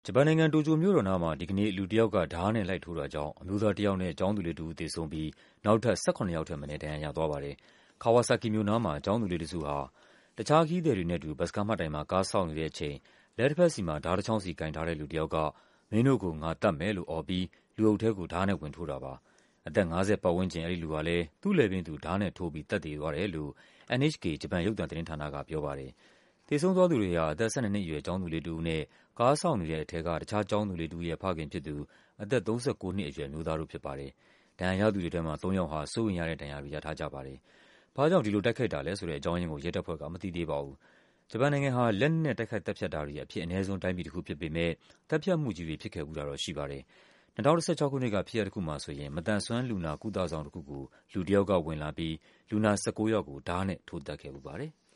ဂျပန်နိုင်ငံ၊ တိုကျိုမြို့တော်နားမှာ ဒီကနေ့ လူတစ်ယောက်က ဓားနဲ့လိုက်ထိုးတာကြောင့် အမျိုးသားတစ်ယောက်နဲ့ ကျောင်းသူလေးတစ်ဦး သေဆုံးပြီး နောက်ထပ် ၁၇ ယောက်ထက်မနည်း ဒဏ်ရာရသွားပါတယ်။ Kawasaki မြို့နားမှာ ကျောင်းသူလေးတစုဟာ တခြားခရီးသည်တွေနဲ့အတူ ဘတ်စ်ကားမှတ်တိုင်မှာ ကားစောင့်နေတဲ့အချိန် လက်တဘက်စီမှာ ဓားတချောင်းစီကိုင်ထားတဲ့ လူတစ်ယောက်က “မင်းတို့ကို ငါသတ်မယ်” လို့အော်ပြီး လူအုပ်ထဲကို ဓားနဲ့ဝင်ထိုးတာပါ။ အသက် ၅၀ ပတ်ဝန်းကျင် အဲဒီလူဟာလည်း သူ့လည်ပင်းသူ ဓားနဲ့ထိုးပြီး သတ်သေသွားတယ်လို့ NHK ဂျပန်ရုပ်သံသတင်းဌာနက ပြောပါတယ်။ သေဆုံးသွားသူတွေဟာ အသက် ၁၂ နှစ်အရွယ် ကျောင်းသူလေးတစ်ဦးနဲ့ ကားစောင့်နေတဲ့ထဲက တခြားကျောင်းသူလေးတစ်ဦးရဲ့ ဖခင်ဖြစ်သူ အသက် ၃၉ နှစ်အရွယ် အမျိုးသားတို့ဖြစ်ပါတယ်။ ဒဏ်ရာရသူတွေထဲမှာ သုံးယောက်ဟာ စိုးရိမ်ရတဲ့ဒဏ်ရာတွေ ရထားကြပါတယ်။ ဘာ့ကြောင့် ဒီလိုတိုက်ခိုက်တာလဲဆိုတဲ့ အကြောင်းရင်းကို ရဲတပ်ဖွဲ့က မသိသေးပါဘူး။ ဂျပန်နိုင်ငံဟာ လက်နက်နဲ့ တိုက်ခိုက်သတ်ဖြတ်တာတွေ အဖြစ်အနည်းဆုံး တိုင်းပြည်တခုဖြစ်ပေမယ့် သတ်ဖြတ်မှုကြီးတွေ ဖြစ်ခဲ့ဖူးတာတော့ ရှိပါတယ်။ ၂၀၁၆ ခုနှစ်က ဖြစ်ရပ်တခုမှာဆိုရင် မသန်စွမ်းလူနာ ကုသဆောင်တခုကို လူတစ်ယောက်ကဝင်လာပြီး လူနာ ၁၉ ယောက်ကို ဓားနဲ့ထိုးသတ်ခဲ့ဖူးပါတယ်။